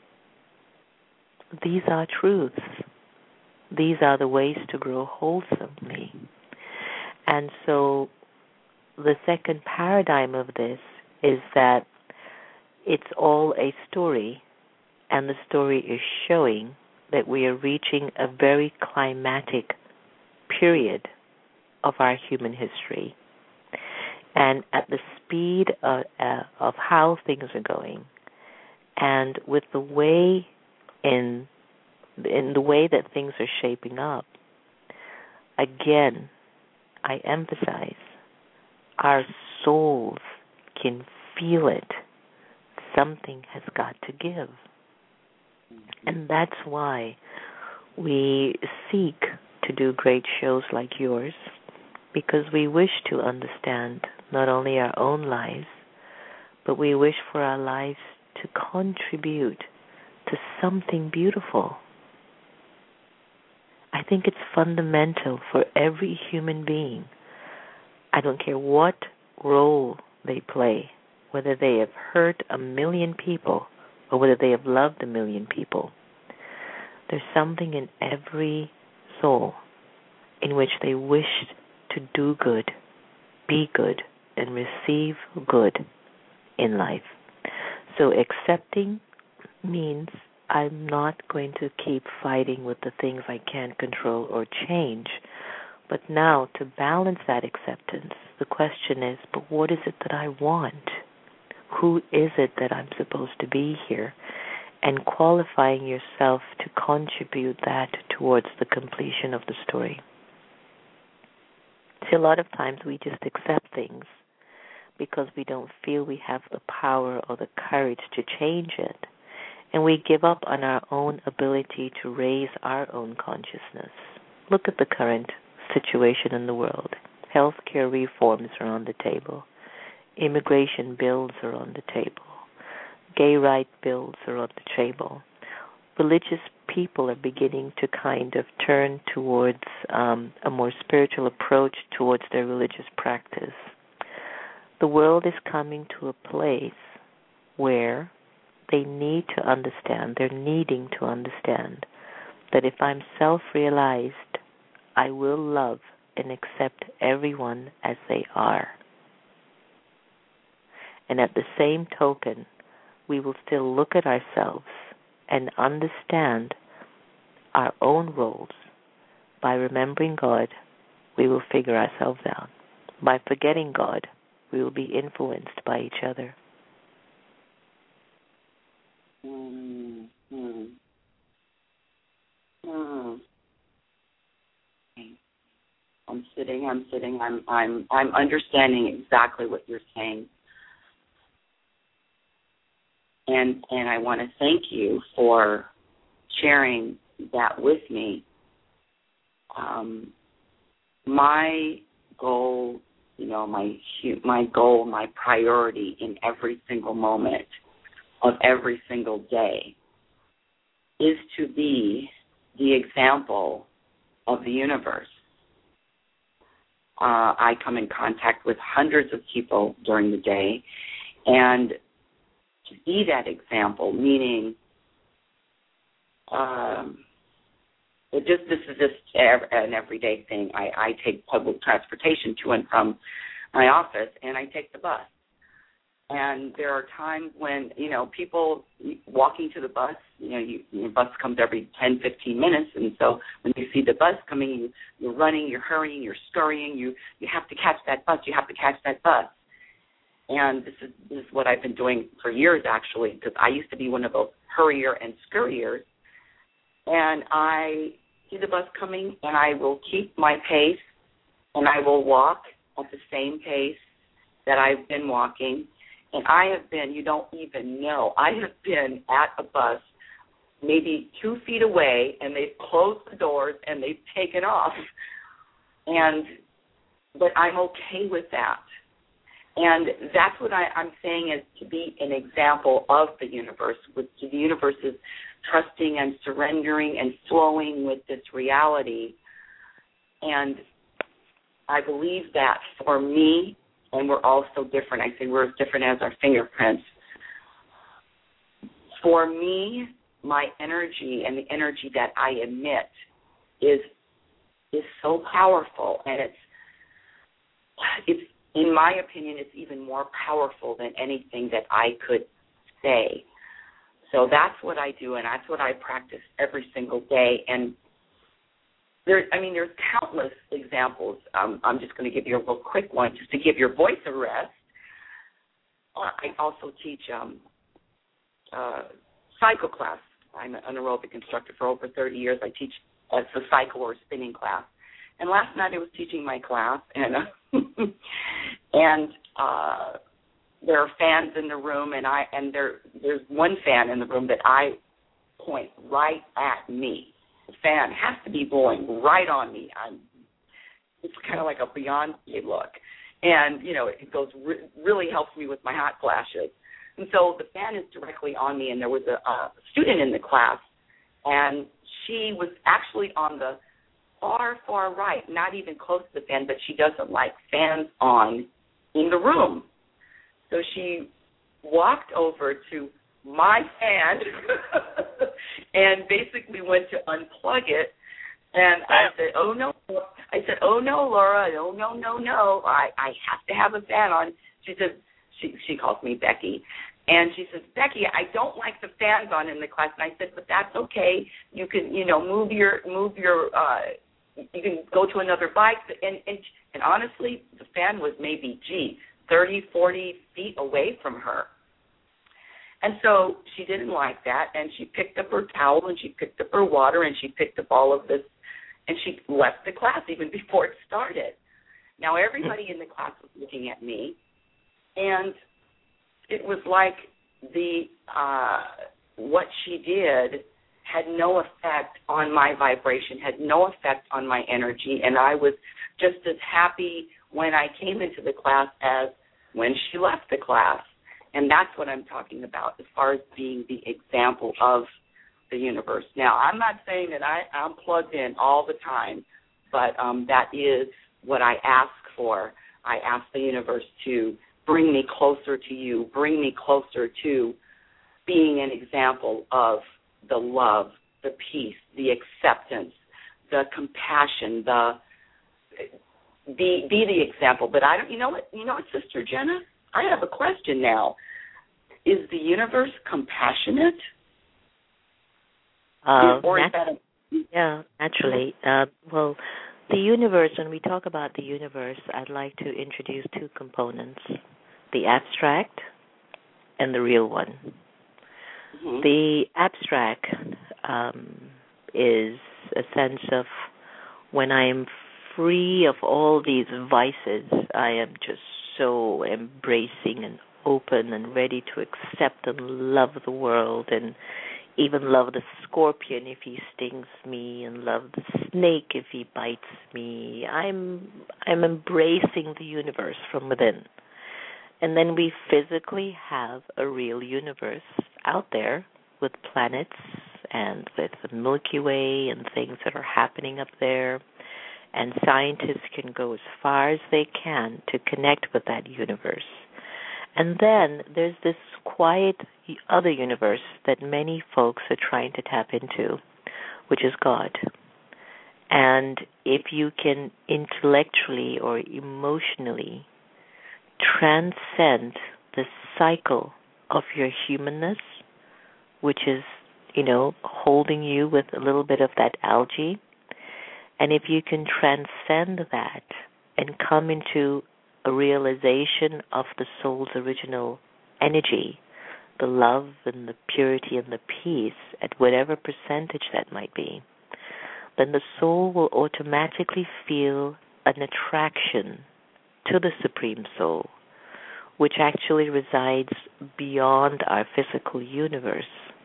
S2: These are truths. These are the ways to grow wholesomely. And so the second paradigm of this is that it's all a story, and the story is showing that we are reaching a very climatic period of our human history. And at the speed of how things are going, and with the way in the way that things are shaping up, again, I emphasize, our souls can feel it. Something has got to give. And that's why we seek to do great shows like yours, because we wish to understand not only our own lives, but we wish for our lives to contribute to something beautiful. I think it's fundamental for every human being. I don't care what role they play, whether they have hurt 1 million people or whether they have loved 1 million people. There's something in every soul in which they wish to do good, be good, and receive good in life. So accepting means I'm not going to keep fighting with the things I can't control or change. But now, to balance that acceptance, the question is, but what is it that I want? Who is it that I'm supposed to be here? And qualifying yourself to contribute that towards the completion of the story. See, a lot of times we just accept things because we don't feel we have the power or the courage to change it. And we give up on our own ability to raise our own consciousness. Look at the current situation in the world. Healthcare reforms are on the table. Immigration bills are on the table. Gay rights bills are on the table. Religious people are beginning to kind of turn towards a more spiritual approach towards their religious practice. The world is coming to a place where they need to understand, they're needing to understand, that if I'm self-realized, I will love and accept everyone as they are. And at the same token, we will still look at ourselves and understand our own roles. By remembering God, we will figure ourselves out. By forgetting God, we will be influenced by each other.
S1: I'm sitting. I'm understanding exactly what you're saying, and I want to thank you for sharing that with me. My goal, my priority in every single moment of every single day is to be the example of the universe. I come in contact with hundreds of people during the day, and to be that example, meaning this is just an everyday thing. I take public transportation to and from my office, and I take the bus. And there are times when, people walking to the bus, your bus comes every 10, 15 minutes, and so when you see the bus coming, you're running, you're hurrying, you're scurrying, you have to catch that bus, And this is what I've been doing for years, actually, because I used to be one of those hurrier and scurriers. And I see the bus coming, and I will keep my pace, and I will walk at the same pace that I've been walking. And I have been, you don't even know, I have been at a bus maybe 2 feet away, and they've closed the doors, and they've taken off. But I'm okay with that. And that's what I'm saying is to be an example of the universe, which the universe is trusting and surrendering and flowing with this reality. And I believe that for me, and we're all so different. I say we're as different as our fingerprints. For me, my energy and the energy that I emit is so powerful, and it's in my opinion, it's even more powerful than anything that I could say. So that's what I do, and that's what I practice every single day. And there's countless examples. I'm just going to give you a real quick one, just to give your voice a rest. I also teach cycle class. I'm an aerobic instructor for over 30 years. I teach a cycle or spinning class. And last night I was teaching my class, and there are fans in the room, and there's one fan in the room that I point right at me. The fan has to be blowing right on me. It's kind of like a Beyonce look, and it goes really helps me with my hot flashes. And so the fan is directly on me, and there was a student in the class, and she was actually on the far right, not even close to the fan, but she doesn't like fans on in the room. So she walked over to my fan and basically went to unplug it. And I said, oh, no, Laura, no. I have to have a fan on. She said, she calls me Becky. And she says, Becky, I don't like the fans on in the class. And I said, but that's okay. You can, move your you can go to another bike. And honestly, the fan was maybe, 30, 40 feet away from her. And so she didn't like that, and she picked up her towel, and she picked up her water, and she picked up all of this, and she left the class even before it started. Now, everybody in the class was looking at me, and it was like what she did had no effect on my vibration, had no effect on my energy, and I was just as happy when I came into the class as when she left the class. And that's what I'm talking about as far as being the example of the universe. Now, I'm not saying that I'm plugged in all the time, but that is what I ask for. I ask the universe to bring me closer to you, bring me closer to being an example of the love, the peace, the acceptance, the compassion, be the example. But I don't. You know what, Sister Jenna? I have a question now. Is the universe compassionate?
S2: Yeah, naturally. Well, the universe, when we talk about the universe, I'd like to introduce two components, the abstract and the real one. Mm-hmm. The abstract is a sense of when I am free of all these vices, I am just so embracing and open and ready to accept and love the world, and even love the scorpion if he stings me, and love the snake if he bites me. I'm embracing the universe from within. And then we physically have a real universe out there with planets and with the Milky Way and things that are happening up there. And scientists can go as far as they can to connect with that universe. And then there's this quiet other universe that many folks are trying to tap into, which is God. And if you can intellectually or emotionally transcend the cycle of your humanness, which is, holding you with a little bit of that algae, and if you can transcend that and come into a realization of the soul's original energy, the love and the purity and the peace, at whatever percentage that might be, then the soul will automatically feel an attraction to the Supreme Soul, which actually resides beyond our physical universe.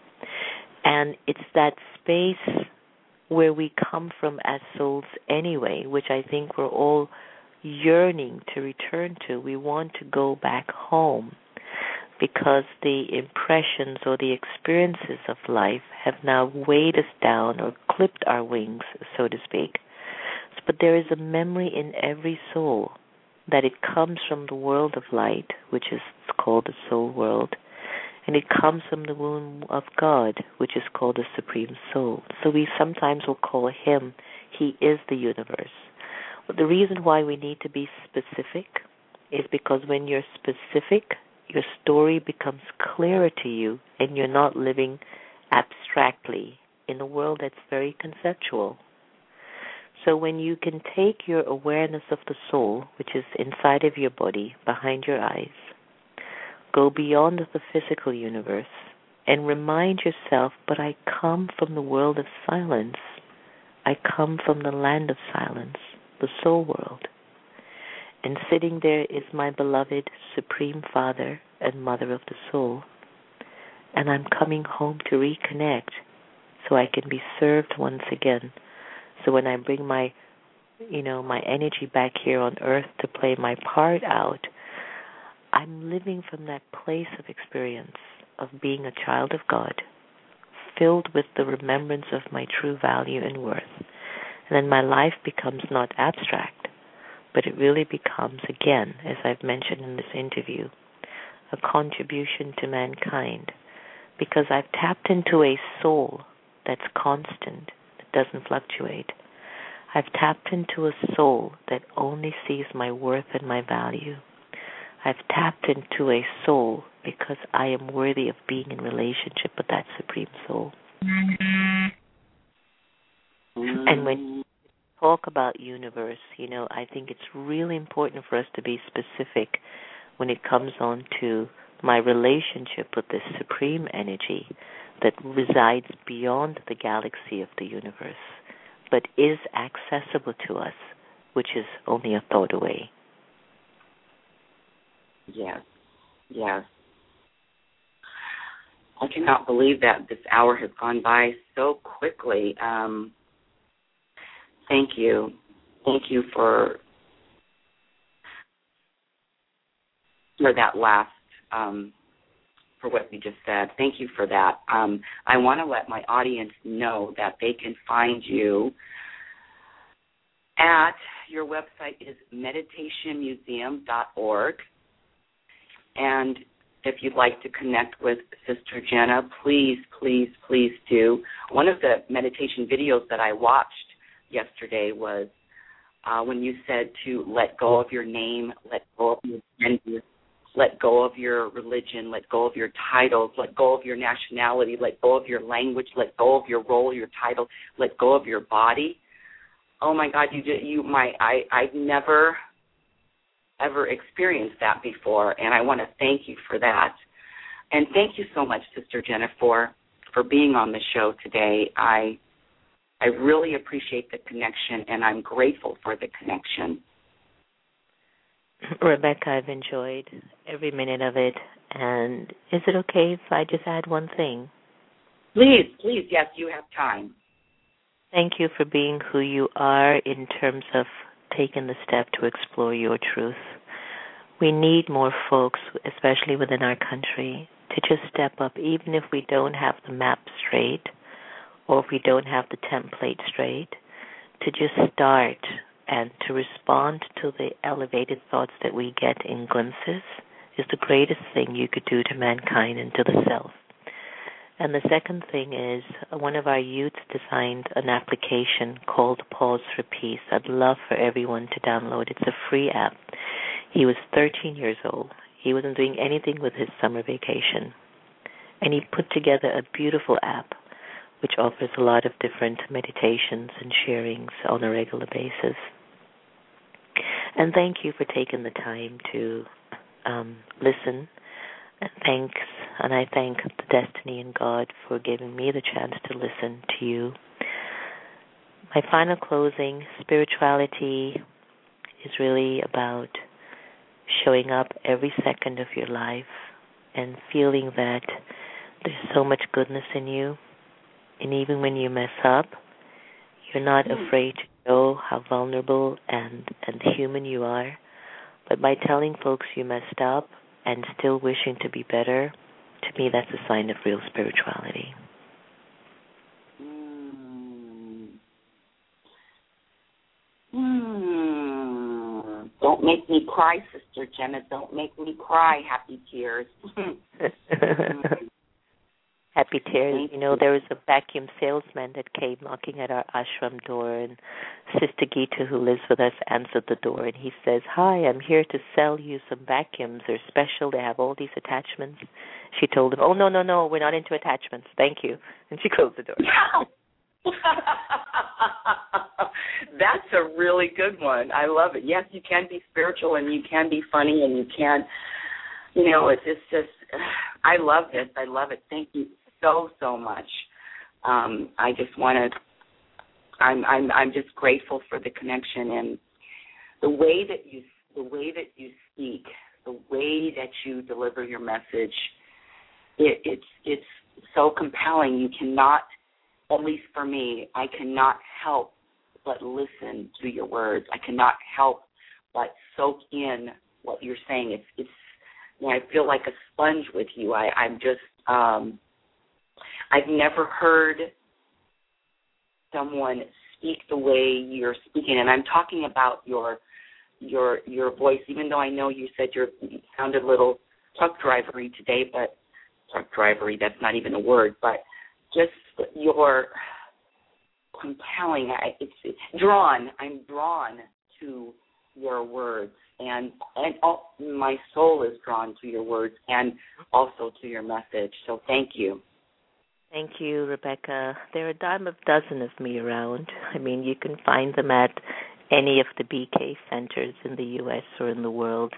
S2: And it's that space where we come from as souls anyway, which I think we're all yearning to return to. We want to go back home because the impressions or the experiences of life have now weighed us down or clipped our wings, so to speak. But there is a memory in every soul that it comes from the world of light, which is called the soul world, and it comes from the womb of God, which is called the Supreme Soul. So we sometimes will call him, he is the universe. But the reason why we need to be specific is because when you're specific, your story becomes clearer to you and you're not living abstractly in a world that's very conceptual. So when you can take your awareness of the soul, which is inside of your body, behind your eyes, go beyond the physical universe and remind yourself, but I come from the world of silence. I come from the land of silence, the soul world. And sitting there is my beloved Supreme Father and Mother of the Soul. And I'm coming home to reconnect so I can be served once again. So when I bring my energy back here on earth to play my part out, I'm living from that place of experience of being a child of God, filled with the remembrance of my true value and worth. And then my life becomes not abstract, but it really becomes, again, as I've mentioned in this interview, a contribution to mankind, because I've tapped into a soul that's constant, that doesn't fluctuate. I've tapped into a soul that only sees my worth and my value. I've tapped into a soul because I am worthy of being in relationship with that Supreme Soul. And when you talk about universe, I think it's really important for us to be specific when it comes on to my relationship with this supreme energy that resides beyond the galaxy of the universe, but is accessible to us, which is only a thought away.
S1: Yes, yes. I cannot believe that this hour has gone by so quickly. Thank you. Thank you for that last, for what you just said. Thank you for that. I want to let my audience know that they can find you at, your website is meditationmuseum.org. And if you'd like to connect with Sister Jenna, please, please, please do. One of the meditation videos that I watched yesterday was when you said to let go of your name, let go of your gender, let go of your religion, let go of your titles, let go of your nationality, let go of your language, let go of your role, your title, let go of your body. Oh my God, I've never ever experienced that before, and I want to thank you for that. And thank you so much, Sister Jenna, for being on the show today. I really appreciate the connection, and I'm grateful for the connection.
S2: Rebecca, I've enjoyed every minute of it. And is it okay if I just add one thing?
S1: Please, yes, you have time.
S2: Thank you for being who you are in terms of taking the step to explore your truth. We need more folks, especially within our country, to just step up, even if we don't have the map straight, or if we don't have the template straight, to just start and to respond to the elevated thoughts that we get in glimpses is the greatest thing you could do to mankind and to the self. And the second thing is, one of our youths designed an application called Pause for Peace. I'd love for everyone to download. It's a free app. He was 13 years old. He wasn't doing anything with his summer vacation. And he put together a beautiful app which offers a lot of different meditations and sharings on a regular basis. And thank you for taking the time to listen. And I thank the Destiny and God for giving me the chance to listen to you. My final closing, spirituality is really about showing up every second of your life and feeling that there's so much goodness in you. And even when you mess up, you're not afraid to show how vulnerable and human you are. But by telling folks you messed up and still wishing to be better, to me that's a sign of real spirituality.
S1: Don't make me cry, Sister Jenna. Don't make me cry. Happy tears.
S2: Happy tears. You know, there was a vacuum salesman that came knocking at our ashram door, and Sister Gita, who lives with us, answered the door, and he says, "Hi, I'm here to sell you some vacuums. They're special. They have all these attachments." She told him, "Oh, no, we're not into attachments. Thank you." And she closed the door.
S1: That's a really good one. I love it. Yes, you can be spiritual and you can be funny and you can, it's just, I love this. I love it. Thank you so much. I just want to, I'm just grateful for the connection and the way that you speak, the way that you deliver your message. It's so compelling. You cannot, at least for me, I cannot help but listen to your words. I cannot help but soak in what you're saying. It's I feel like a sponge with you. I'm just I've never heard someone speak the way you're speaking, and I'm talking about your voice. Even though I know you said you sounded a little truck drivery today, but truck drivery, that's not even a word, but just your compelling. I'm drawn to your words, and my soul is drawn to your words and also to your message. So thank you.
S2: Thank you, Rebecca. There are a dime a dozen of me around. I mean, you can find them at any of the BK centers in the U.S. or in the world.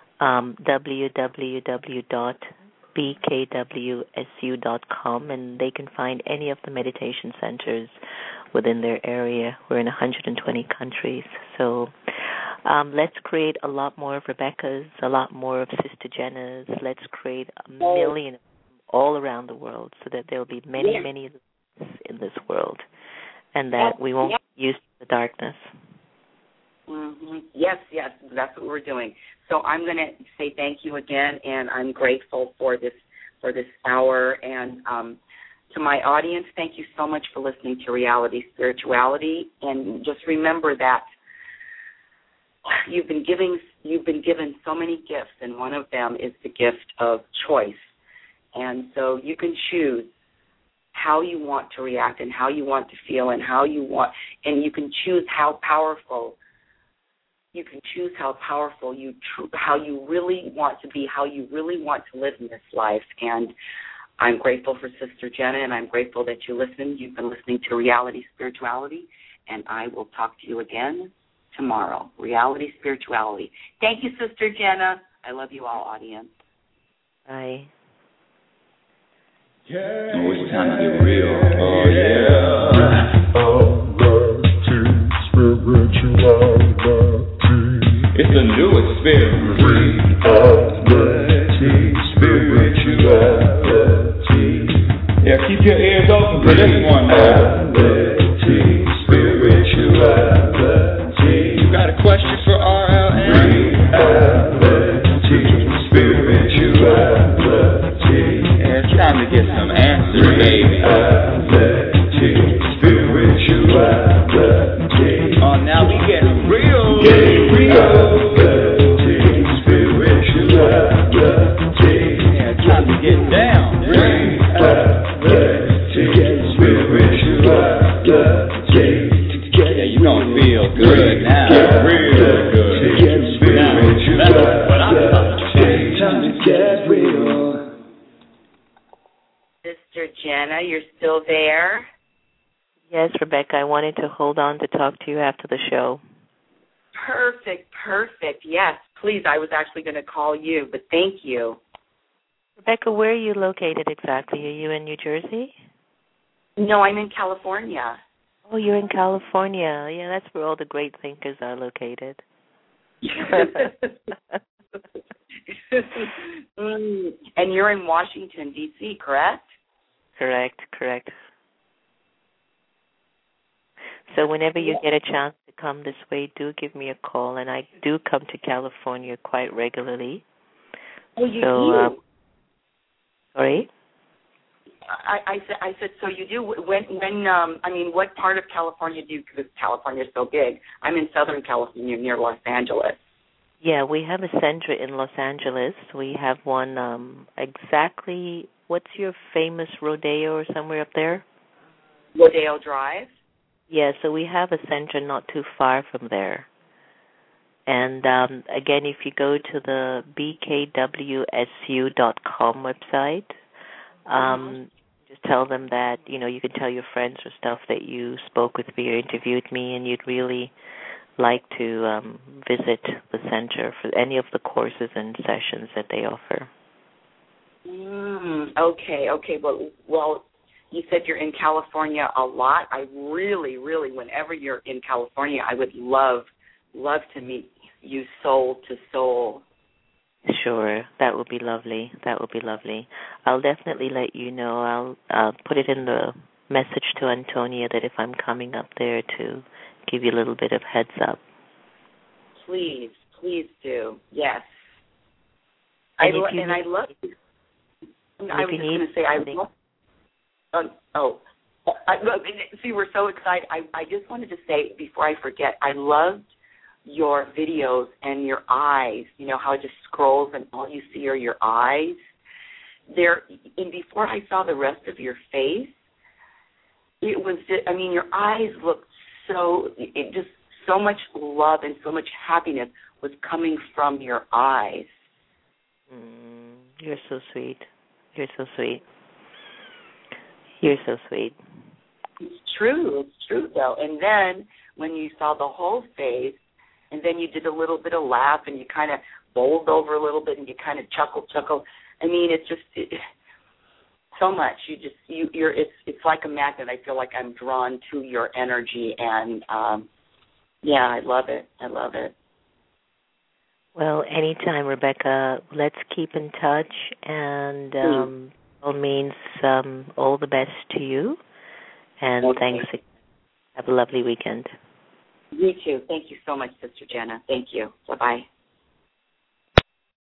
S2: www.bkwsu.com, and they can find any of the meditation centers within their area. We're in 120 countries. So let's create a lot more of Rebecca's, a lot more of Sister Jenna's. Let's create a million all around the world so that there will be many in this world, and that we won't use the darkness.
S1: Mm-hmm. Yes, that's what we're doing. So I'm going to say thank you again, and I'm grateful for this hour. And to my audience, thank you so much for listening to Reality Spirituality. And just remember that you've been given so many gifts, and one of them is the gift of choice. And so you can choose how you want to react and how you want to feel and and you can choose how powerful. You can choose how powerful how you really want to be, how you really want to live in this life. And I'm grateful for Sister Jenna, and I'm grateful that you listened. You've been listening to Reality Spirituality, and I will talk to you again tomorrow. Reality Spirituality. Thank you, Sister Jenna. I love you all, audience.
S2: Bye.
S3: Yeah. Oh, it's time to get real. Oh, yeah. It's a new experience. Spirituality. Yeah, keep your ears open for this one. Spirituality. You got a question for RLN? Spirituality. Yeah, it's time to get some answers, baby. get down. Ready to get spiritual. Yeah, you gonna feel good now. Get real good. To get spiritual. Now, that's what I'm talking about. Time to get real.
S1: Sister Jenna, you're still there?
S2: Yes, Rebecca, I wanted to hold on to talk to you after the show.
S1: Perfect. Yes, please. I was actually going to call you, but thank you.
S2: Rebecca, where are you located exactly? Are you in New Jersey?
S1: No, I'm in California.
S2: Oh, you're in California. Yeah, that's where all the great thinkers are located.
S1: And you're in Washington, D.C., correct?
S2: Correct. So whenever you get a chance to come this way, do give me a call. And I do come to California quite regularly.
S1: Oh, you do?
S2: Sorry?
S1: I said, so you do. What part of California do you, because California's so big. I'm in Southern California near Los Angeles.
S2: Yeah, we have a center in Los Angeles. We have one exactly, what's your famous rodeo or somewhere up there?
S1: Rodeo Drive?
S2: Yeah, so we have a center not too far from there. And again, if you go to the bkwsu.com website, just tell them that, you can tell your friends or stuff that you spoke with me or interviewed me and you'd really like to visit the center for any of the courses and sessions that they offer.
S1: Okay. Well, you said you're in California a lot. I really, whenever you're in California, I would love to meet you soul to soul.
S2: Sure, that would be lovely. I'll definitely let you know. I'll put it in the message to Antonia that if I'm coming up there to give you a little bit of heads up. Please
S1: do. Yes.
S2: I
S1: was just going to say I love. See, we're so excited. I just wanted to say before I forget, I loved your videos and your eyes. You know how it just scrolls and all you see are your eyes. And before I saw the rest of your face, it was just, your eyes looked so much love and so much happiness was coming from your eyes.
S2: You're so sweet. It's
S1: true though. And then when you saw the whole face, and then you did a little bit of laugh, and you kind of bowled over a little bit, and you kind of chuckled. It's just so much. It's like a magnet. I feel like I'm drawn to your energy, and I love it.
S2: Well, anytime, Rebecca. Let's keep in touch, and all means, all the best to you. And thanks. Have a lovely weekend.
S1: You too. Thank you so much, Sister Jenna. Thank you. Bye-bye.